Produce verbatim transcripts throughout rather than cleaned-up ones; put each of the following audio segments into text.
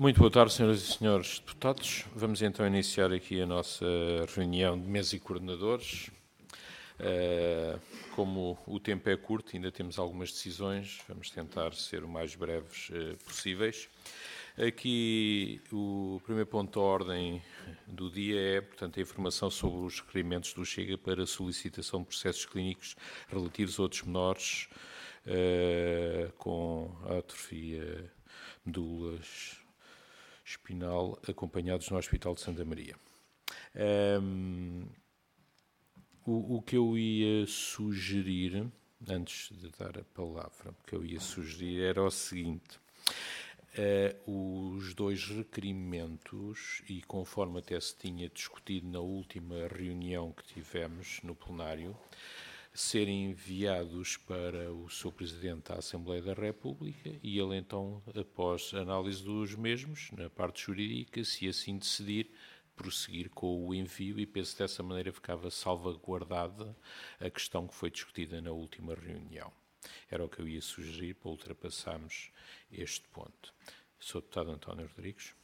Muito boa tarde, senhoras e senhores deputados. Vamos então iniciar aqui a nossa reunião de mesa e coordenadores. Como o tempo é curto, ainda temos algumas decisões, vamos tentar ser o mais breves possíveis. Aqui o primeiro ponto da ordem do dia é, portanto, a informação sobre os requerimentos do Chega para solicitação de processos clínicos relativos a outros menores uh, com atrofia medulas espinal acompanhados no Hospital de Santa Maria. Um, o, o que eu ia sugerir, antes de dar a palavra, o que eu ia sugerir era o seguinte. Uh, os dois requerimentos, e conforme até se tinha discutido na última reunião que tivemos no plenário, serem enviados para o senhor Presidente da Assembleia da República e ele então, após análise dos mesmos, na parte jurídica, se assim decidir, prosseguir com o envio e penso que dessa maneira ficava salvaguardada a questão que foi discutida na última reunião. Era o que eu ia sugerir para ultrapassarmos este ponto. senhor Deputado António Rodrigues.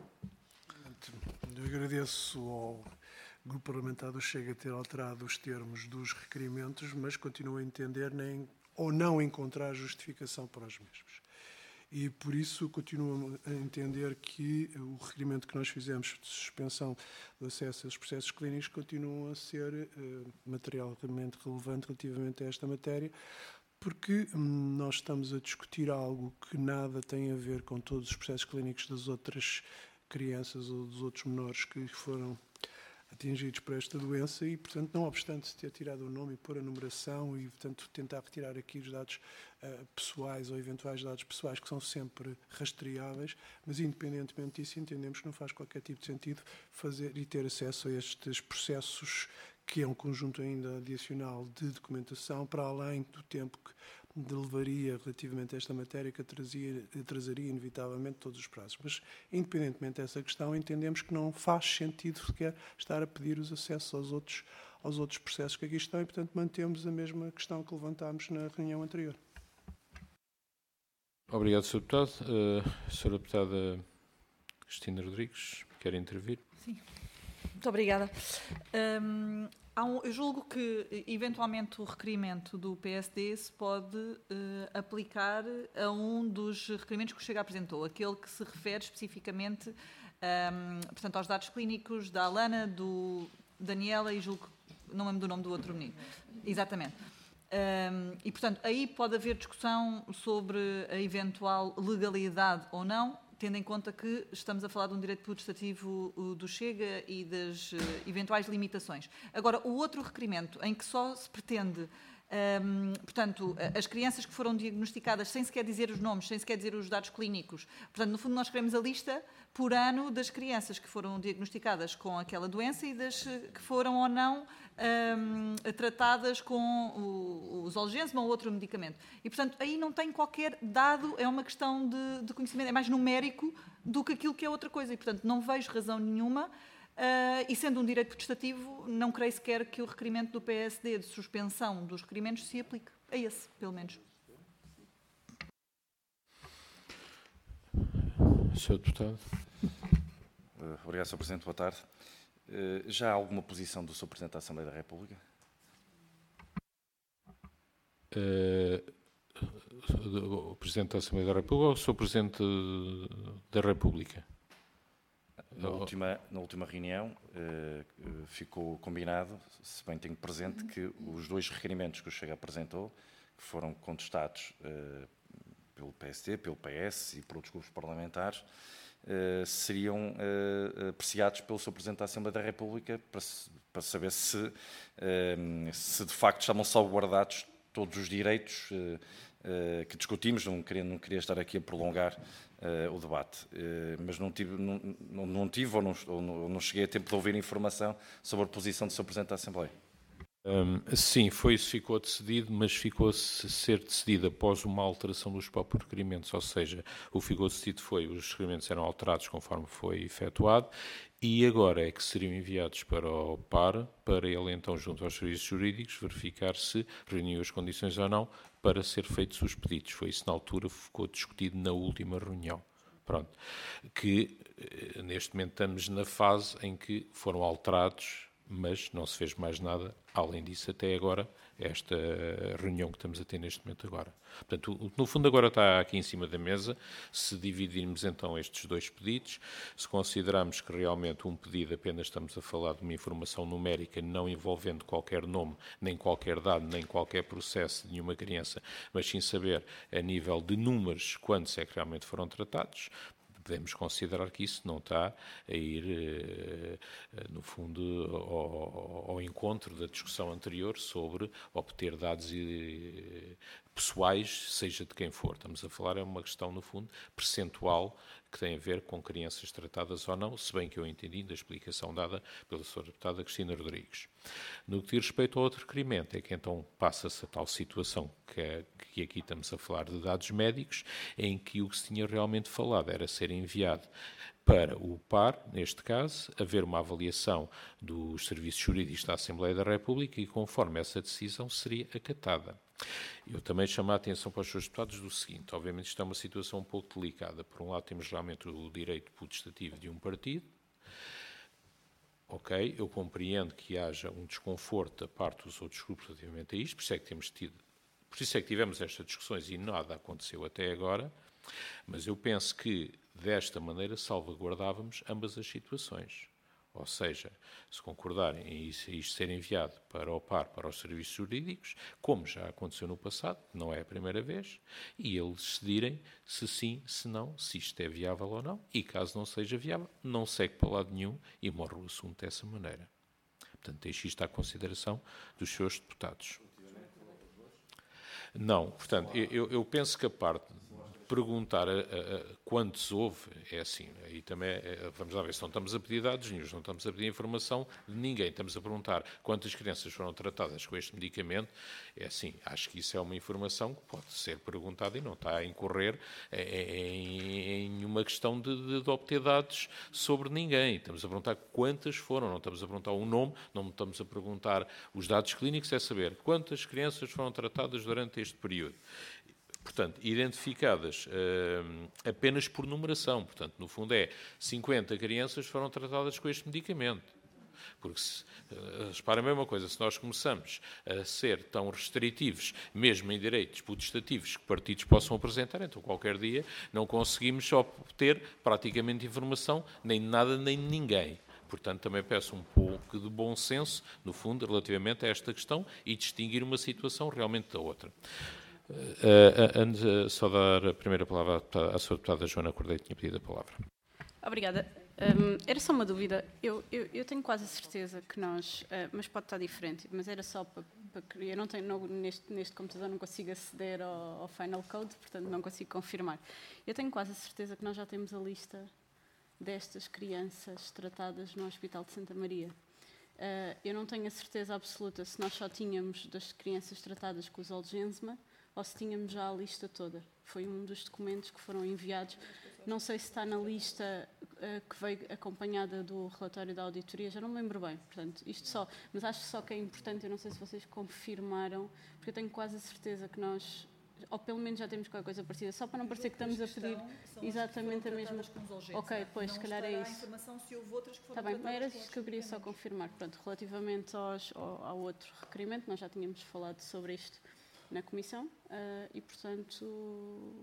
Eu agradeço ao Grupo Parlamentar do Chega ter alterado os termos dos requerimentos, mas continuo a entender nem, ou não encontrar justificação para os mesmos. E por isso continuo a entender que o requerimento que nós fizemos de suspensão do acesso aos processos clínicos continua a ser uh, materialmente relevante relativamente a esta matéria, porque hum, nós estamos a discutir algo que nada tem a ver com todos os processos clínicos das outras crianças ou dos outros menores que foram atingidos por esta doença e, portanto, não obstante ter tirado o nome e pôr a numeração e, portanto, tentar retirar aqui os dados uh, pessoais ou eventuais dados pessoais que são sempre rastreáveis, mas, independentemente disso, entendemos que não faz qualquer tipo de sentido fazer e ter acesso a estes processos, que é um conjunto ainda adicional de documentação, para além do tempo que levaria relativamente a esta matéria, que atrasaria, atrasaria inevitavelmente todos os prazos. Mas, independentemente dessa questão, entendemos que não faz sentido sequer estar a pedir os acessos aos outros, aos outros processos que aqui estão e, portanto, mantemos a mesma questão que levantámos na reunião anterior. Obrigado, senhor Deputado. Uh, senhora Deputada Cristina Rodrigues, quer intervir? Sim. Muito obrigada. Um, há um, eu julgo que, eventualmente, o requerimento do P S D se pode uh, aplicar a um dos requerimentos que o Chega apresentou, aquele que se refere especificamente um, portanto, aos dados clínicos da Alana, do Daniela e julgo, não lembro do nome do outro menino. Exatamente. Um, e, portanto, aí pode haver discussão sobre a eventual legalidade ou não, tendo em conta que estamos a falar de um direito putestativo do Chega e das uh, eventuais limitações. Agora, o outro requerimento, em que só se pretende, um, portanto, as crianças que foram diagnosticadas sem sequer dizer os nomes, sem sequer dizer os dados clínicos, portanto, no fundo nós queremos a lista por ano das crianças que foram diagnosticadas com aquela doença e das que foram ou não um, tratadas com o, o Zolgensma ou outro medicamento. E, portanto, aí não tem qualquer dado, é uma questão de, de conhecimento, é mais numérico do que aquilo que é outra coisa. E, portanto, não vejo razão nenhuma, uh, e sendo um direito prestativo, não creio sequer que o requerimento do P S D de suspensão dos requerimentos se aplique a esse, pelo menos. senhor Deputado. Obrigado, senhor Presidente. Boa tarde. Já há alguma posição do senhor Presidente da Assembleia da República? Uh, o Presidente da Assembleia da República ou o senhor Presidente da República? Na última, na última reunião uh, ficou combinado, se bem tenho presente, que os dois requerimentos que o Chega apresentou, que foram contestados uh, pelo P S D, pelo P S e por outros grupos parlamentares, uh, seriam uh, apreciados pelo senhor Presidente da Assembleia da República para, para saber se, uh, se de facto estavam salvaguardados todos os direitos uh, uh, que discutimos. Não queria, não queria estar aqui a prolongar uh, o debate, uh, mas não tive, não, não, não tive ou, não, ou não, não cheguei a tempo de ouvir informação sobre a posição do senhor Presidente da Assembleia. Um, sim, foi isso, ficou decidido, mas ficou a ser decidido após uma alteração dos próprios requerimentos, ou seja, o que ficou decidido foi os requerimentos eram alterados conforme foi efetuado e agora é que seriam enviados para o P A R, para ele então, junto aos serviços jurídicos, verificar se reuniu as condições ou não para ser feitos os pedidos. Foi isso na altura, ficou discutido na última reunião. Pronto. Que neste momento estamos na fase em que foram alterados, mas não se fez mais nada, além disso, até agora, esta reunião que estamos a ter neste momento agora. Portanto, no fundo agora está aqui em cima da mesa, se dividirmos então estes dois pedidos, se considerarmos que realmente um pedido apenas estamos a falar de uma informação numérica não envolvendo qualquer nome, nem qualquer dado, nem qualquer processo de nenhuma criança, mas sim saber a nível de números quantos é que realmente foram tratados, podemos considerar que isso não está a ir, no fundo, ao, ao encontro da discussão anterior sobre obter dados pessoais, seja de quem for. Estamos a falar, é uma questão, no fundo, percentual que tem a ver com crianças tratadas ou não, se bem que eu entendi da explicação dada pela senhora deputada Cristina Rodrigues. No que diz respeito ao outro requerimento, é que então passa-se a tal situação que, é, que aqui estamos a falar de dados médicos, em que o que se tinha realmente falado era ser enviado para o P A R, neste caso, haver uma avaliação dos serviços jurídicos da Assembleia da República e, conforme essa decisão, seria acatada. Eu também chamo a atenção para os senhores deputados do seguinte: obviamente isto é uma situação um pouco delicada. Por um lado temos realmente o direito putestativo de um partido. Ok, eu compreendo que haja um desconforto da parte dos outros grupos relativamente a isto, por isso é que temos tido, por isso é que tivemos estas discussões e nada aconteceu até agora, mas eu penso que desta maneira salvaguardávamos ambas as situações. Ou seja, se concordarem em isto ser enviado para o P A R, para os serviços jurídicos, como já aconteceu no passado, não é a primeira vez, e eles decidirem se sim, se não, se isto é viável ou não, e caso não seja viável, não segue para lado nenhum e morre o assunto dessa maneira. Portanto, deixo isto à consideração dos senhores deputados. Não, portanto, eu, eu penso que a parte perguntar a, a, a quantos houve, é assim, aí também, é, vamos lá ver, se não estamos a pedir dados nenhum, não estamos a pedir informação de ninguém, estamos a perguntar quantas crianças foram tratadas com este medicamento, é assim, acho que isso é uma informação que pode ser perguntada e não está a incorrer em, em uma questão de, de, de obter dados sobre ninguém. Estamos a perguntar quantas foram, não estamos a perguntar o nome, não estamos a perguntar os dados clínicos, é saber quantas crianças foram tratadas durante este período. Portanto, identificadas uh, apenas por numeração. Portanto, no fundo é cinquenta crianças foram tratadas com este medicamento. Porque, se, uh, reparem a mesma coisa, se nós começamos a ser tão restritivos, mesmo em direitos putestativos que partidos possam apresentar, então qualquer dia não conseguimos obter praticamente informação nem de nada nem de ninguém. Portanto, também peço um pouco de bom senso, no fundo, relativamente a esta questão e distinguir uma situação realmente da outra. Uh, antes, uh, só dar a primeira palavra à sua deputada Joana Cordeiro, que tinha pedido a palavra. Obrigada. Um, era só uma dúvida. Eu, eu, eu tenho quase a certeza que nós, uh, mas pode estar diferente, mas era só para, para eu não tenho, não, neste, neste computador não consigo aceder ao, ao Final Code, portanto não consigo confirmar. Eu tenho quase a certeza que nós já temos a lista destas crianças tratadas no Hospital de Santa Maria. Uh, eu não tenho a certeza absoluta se nós só tínhamos das crianças tratadas com o Zolgensma ou se tínhamos já a lista toda. Foi um dos documentos que foram enviados. Não sei se está na lista uh, que veio acompanhada do relatório da auditoria, já não me lembro bem. Portanto, isto só, mas acho só que é importante, eu não sei se vocês confirmaram, porque eu tenho quase a certeza que nós, ou pelo menos já temos qualquer coisa parecida, só para não parecer que estamos a pedir exatamente a mesma. Ok, pois, se calhar é isso. Está bem, mas era isto que eu queria só confirmar. Pronto, relativamente aos, ao, ao outro requerimento, nós já tínhamos falado sobre isto na Comissão uh, e, portanto,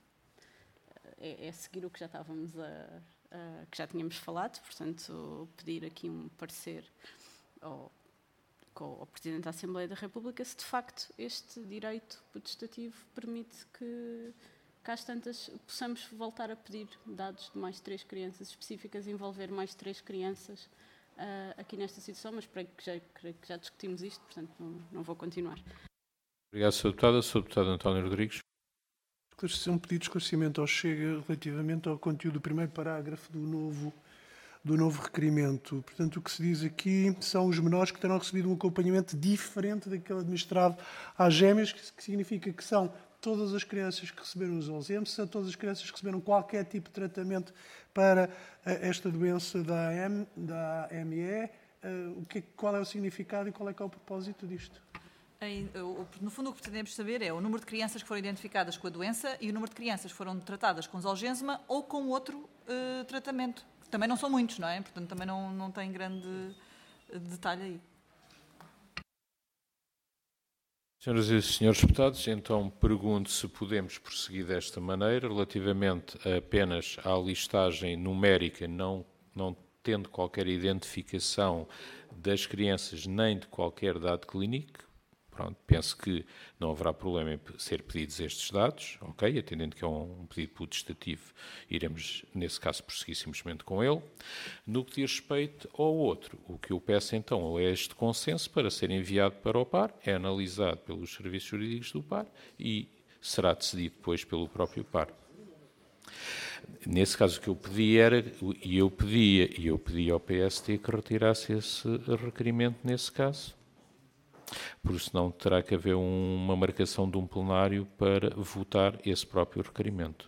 é, é seguir o que já estávamos a, a, que já tínhamos falado, portanto, pedir aqui um parecer ao, ao Presidente da Assembleia da República se de facto este direito putestativo permite que, que às tantas possamos voltar a pedir dados de mais três crianças específicas, envolver mais três crianças uh, aqui nesta situação, mas creio que já, creio que já discutimos isto, portanto não, não vou continuar. Obrigado, senhora Deputada. senhor Deputado António Rodrigues. Um pedido de esclarecimento ao Chega relativamente ao conteúdo do primeiro parágrafo do novo, do novo requerimento. Portanto, o que se diz aqui são os menores que terão recebido um acompanhamento diferente daquele administrado às gêmeas, que significa que são todas as crianças que receberam os Zolgensma, são todas as crianças que receberam qualquer tipo de tratamento para esta doença da A M E. O que, qual é o significado e qual é que é o propósito disto? No fundo, o que pretendemos saber é o número de crianças que foram identificadas com a doença e o número de crianças que foram tratadas com Zolgensma ou com outro uh, tratamento. Também não são muitos, não é? Portanto, também não, não tem grande detalhe aí. Senhoras e senhores deputados, então pergunto se podemos prosseguir desta maneira, relativamente apenas à listagem numérica, não, não tendo qualquer identificação das crianças nem de qualquer dado clínico. Pronto, penso que não haverá problema em ser pedidos estes dados, ok? Atendendo que é um pedido putestativo, iremos, nesse caso, prosseguir simplesmente com ele. No que diz respeito ao outro, o que eu peço então é este consenso para ser enviado para o P A R, é analisado pelos serviços jurídicos do P A R e será decidido depois pelo próprio P A R. Nesse caso, o que eu pedi era, e eu pedia, e eu pedi ao P S D que retirasse esse requerimento nesse caso, porque senão terá que haver uma marcação de um plenário para votar esse próprio requerimento.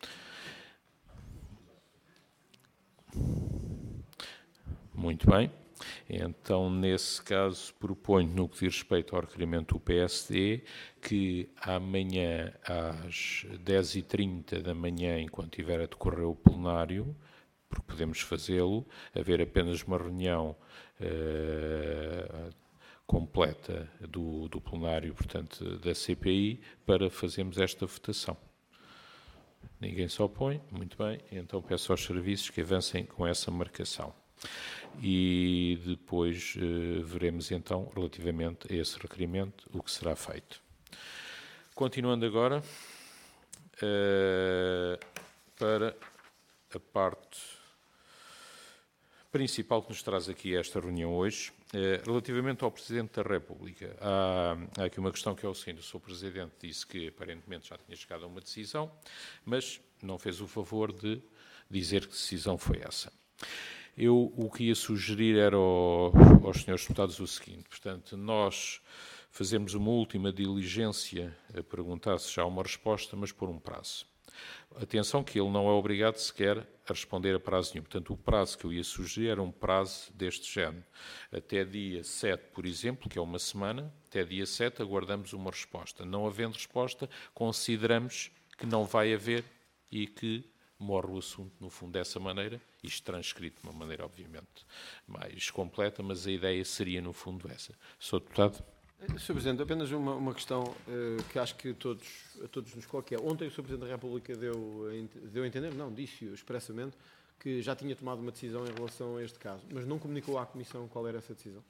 Muito bem. Então, nesse caso, proponho, no que diz respeito ao requerimento do P S D, que amanhã às dez e trinta da manhã, enquanto tiver a decorrer o plenário, porque podemos fazê-lo, haver apenas uma reunião uh, completa do, do plenário, portanto, da C P I, para fazermos esta votação. Ninguém se opõe? Muito bem. Então peço aos serviços que avancem com essa marcação. E depois eh, veremos então, relativamente a esse requerimento, o que será feito. Continuando agora eh, para a parte principal que nos traz aqui esta reunião hoje, eh, relativamente ao Presidente da República. Há, há aqui uma questão que é o seguinte: o senhor Presidente disse que aparentemente já tinha chegado a uma decisão, mas não fez o favor de dizer que decisão foi essa. Eu o que ia sugerir era ao, aos senhores deputados o seguinte: portanto, nós fazemos uma última diligência a perguntar se já há uma resposta, mas por um prazo. Atenção que ele não é obrigado sequer a responder a prazo nenhum. Portanto, o prazo que eu ia sugerir era um prazo deste género. Até dia sete, por exemplo, que é uma semana, até dia sete aguardamos uma resposta. Não havendo resposta, consideramos que não vai haver e que morre o assunto, no fundo, dessa maneira, isto transcrito de uma maneira, obviamente, mais completa, mas a ideia seria, no fundo, essa. senhor Deputado? senhor Presidente, apenas uma, uma questão uh, que acho que todos, a todos nos coloca. Ontem o senhor Presidente da República deu, deu a entender, não, disse expressamente, que já tinha tomado uma decisão em relação a este caso, mas não comunicou à Comissão qual era essa decisão?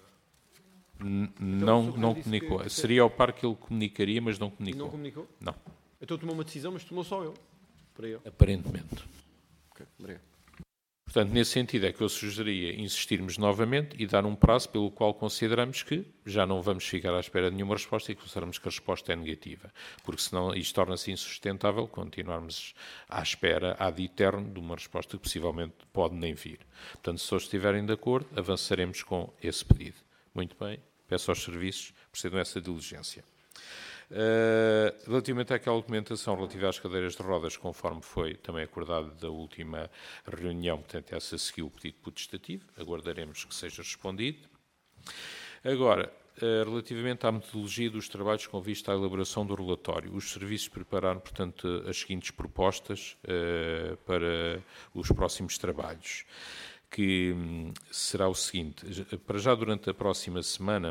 N não, então, não comunicou. Que, seria ao par que ele comunicaria, mas não comunicou. Não comunicou? Não. Então tomou uma decisão, mas tomou só ele. Para ele. Aparentemente. Ok, obrigado. Portanto, nesse sentido é que eu sugeria insistirmos novamente e dar um prazo pelo qual consideramos que já não vamos ficar à espera de nenhuma resposta e consideramos que a resposta é negativa, porque senão isto torna-se insustentável continuarmos à espera ad eterno de uma resposta que possivelmente pode nem vir. Portanto, se todos estiverem de acordo, avançaremos com esse pedido. Muito bem, peço aos serviços que procedam a essa diligência. Uh, relativamente àquela documentação relativa às cadeiras de rodas, conforme foi também acordado da última reunião, portanto, essa seguiu o pedido putestativo, aguardaremos que seja respondido. Agora, uh, relativamente à metodologia dos trabalhos com vista à elaboração do relatório, os serviços prepararam, portanto, as seguintes propostas uh, para os próximos trabalhos, que um, será o seguinte: para já durante a próxima semana,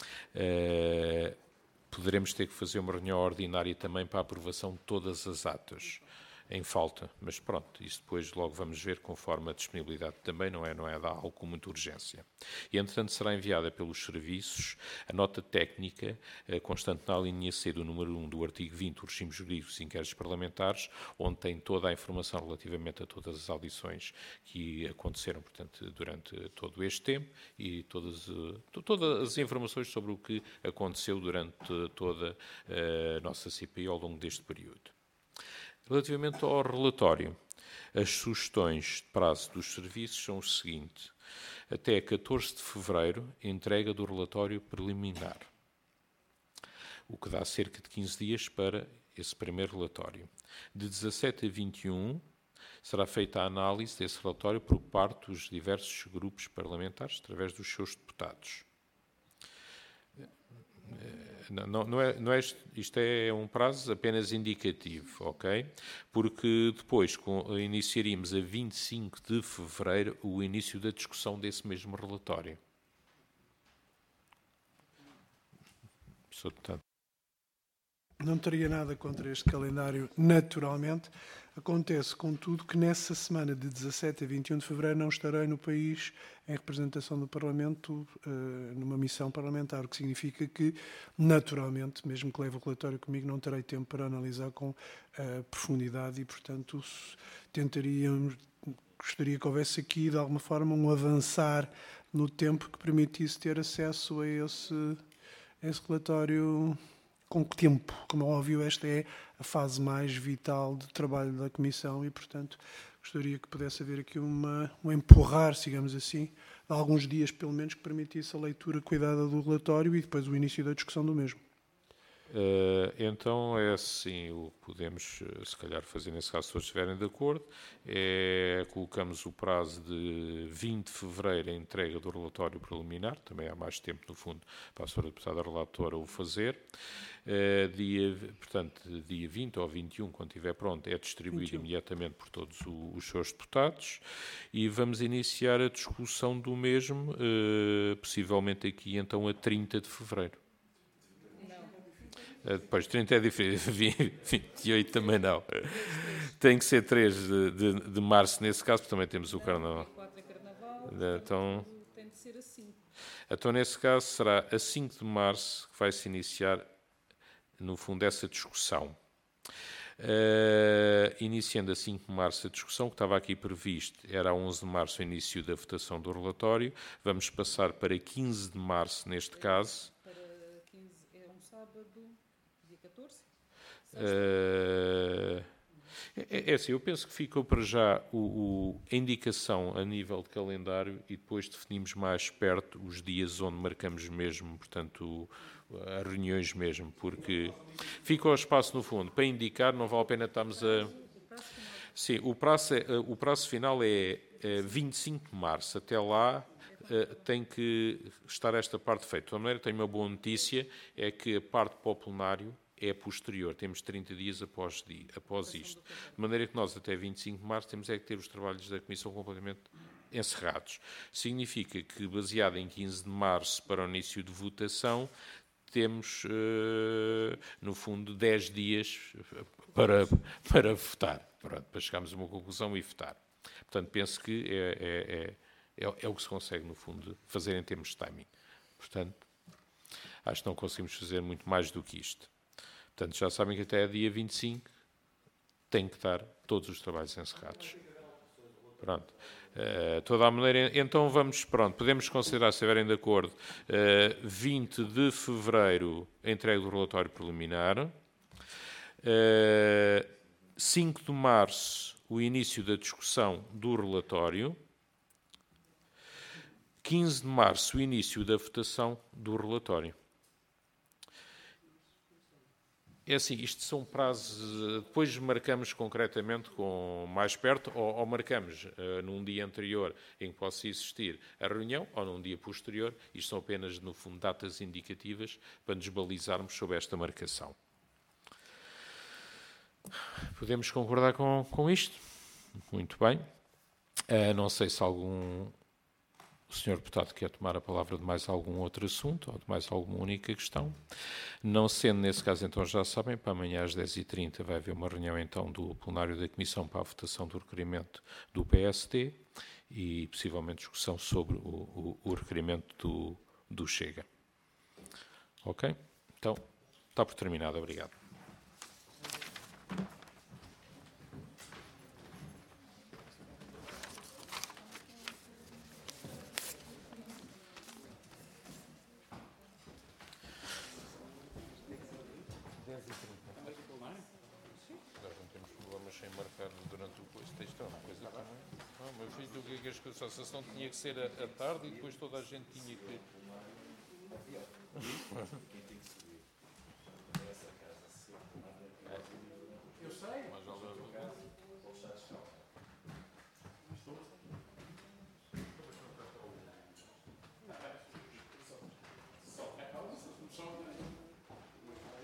uh, poderemos ter que fazer uma reunião ordinária também para a aprovação de todas as atas em falta, mas pronto, isso depois logo vamos ver conforme a disponibilidade também, não é, não é de algo com muita urgência. E, entretanto, será enviada pelos serviços a nota técnica eh, constante na linha C do número um do artigo vinte do regime jurídico dos inquéritos parlamentares, onde tem toda a informação relativamente a todas as audições que aconteceram, portanto, durante todo este tempo e todas, uh, todas as informações sobre o que aconteceu durante toda a nossa C P I ao longo deste período. Relativamente ao relatório, as sugestões de prazo dos serviços são os seguintes: até catorze de fevereiro, entrega do relatório preliminar, o que dá cerca de quinze dias para esse primeiro relatório. De dezassete a vinte e um, será feita a análise desse relatório por parte dos diversos grupos parlamentares, através dos seus deputados. Não, não é, não é, isto é um prazo apenas indicativo, ok? Porque depois com, iniciaríamos a vinte e cinco de fevereiro o início da discussão desse mesmo relatório. Portanto, não teria nada contra este calendário, naturalmente. Acontece, contudo, que nessa semana de dezassete a vinte e um de fevereiro não estarei no país em representação do Parlamento uh, numa missão parlamentar, o que significa que, naturalmente, mesmo que leve o relatório comigo, não terei tempo para analisar com uh, profundidade e, portanto, tentaríamos, gostaria que houvesse aqui, de alguma forma, um avançar no tempo que permitisse ter acesso a esse, a esse relatório com tempo. Como é óbvio, esta é a fase mais vital de trabalho da Comissão e, portanto, gostaria que pudesse haver aqui uma, um empurrar, digamos assim, de alguns dias, pelo menos, que permitisse a leitura cuidada do relatório e depois o início da discussão do mesmo. Uh, então é assim, o que podemos, se calhar, fazer nesse caso, se todos estiverem de acordo, é colocamos o prazo de vinte de fevereiro a entrega do relatório preliminar, também há mais tempo, no fundo, para a senhora deputada relatora o fazer. Uh, dia, portanto, dia vinte ou vinte e um, quando estiver pronto, é distribuído vinte e um. Imediatamente por todos o, os seus deputados e vamos iniciar a discussão do mesmo, uh, possivelmente aqui então a trinta de fevereiro. Depois, trinta é diferente, vinte e oito também não. Tem que ser três de, de, de março, nesse caso, porque também temos o Carnaval. Então, tem de ser a cinco. Então, nesse caso, será a cinco de março que vai se iniciar, no fundo, essa discussão. Uh, iniciando a cinco de março a discussão, que estava aqui previsto, era a onze de março o início da votação do relatório. Vamos passar para quinze de março, neste caso. Uh, é, é assim, eu penso que ficou para já o, o, a indicação a nível de calendário e depois definimos mais perto os dias onde marcamos mesmo, portanto, as reuniões mesmo, porque fica o espaço no fundo para indicar, não vale a pena estarmos a... Sim, o prazo, é, o prazo final é, é vinte e cinco de março, até lá uh, tem que estar esta parte feita. De toda maneira, tenho uma boa notícia, é que a parte para o plenário é posterior, temos trinta dias após, após isto. De maneira que nós, até vinte e cinco de março, temos é que ter os trabalhos da Comissão completamente encerrados. Significa que, baseado em quinze de março para o início de votação, temos, no fundo, dez dias para, para votar, pronto, para chegarmos a uma conclusão e votar. Portanto, penso que é, é, é, é o que se consegue, no fundo, fazer em termos de timing. Portanto, acho que não conseguimos fazer muito mais do que isto. Portanto, já sabem que até dia vinte e cinco tem que estar todos os trabalhos encerrados. Pronto. Uh, toda a maneira, então vamos, pronto, podemos considerar, se estiverem de acordo, uh, vinte de fevereiro a entrega do relatório preliminar, uh, cinco de março o início da discussão do relatório, quinze de março o início da votação do relatório. É assim, isto são prazos, depois marcamos concretamente com mais perto, ou, ou marcamos uh, num dia anterior em que possa existir a reunião, ou num dia posterior. Isto são apenas, no fundo, datas indicativas para nos balizarmos sobre esta marcação. Podemos concordar com, com isto? Muito bem. Uh, não sei se algum... O senhor deputado quer tomar a palavra de mais algum outro assunto ou de mais alguma única questão? Não sendo nesse caso, então já sabem, para amanhã às dez e trinta vai haver uma reunião então do plenário da Comissão para a votação do requerimento do P S D e possivelmente discussão sobre o, o, o requerimento do, do Chega. Ok? Então, está por terminado. Obrigado. A sessão tinha que ser à tarde e depois toda a gente tinha que...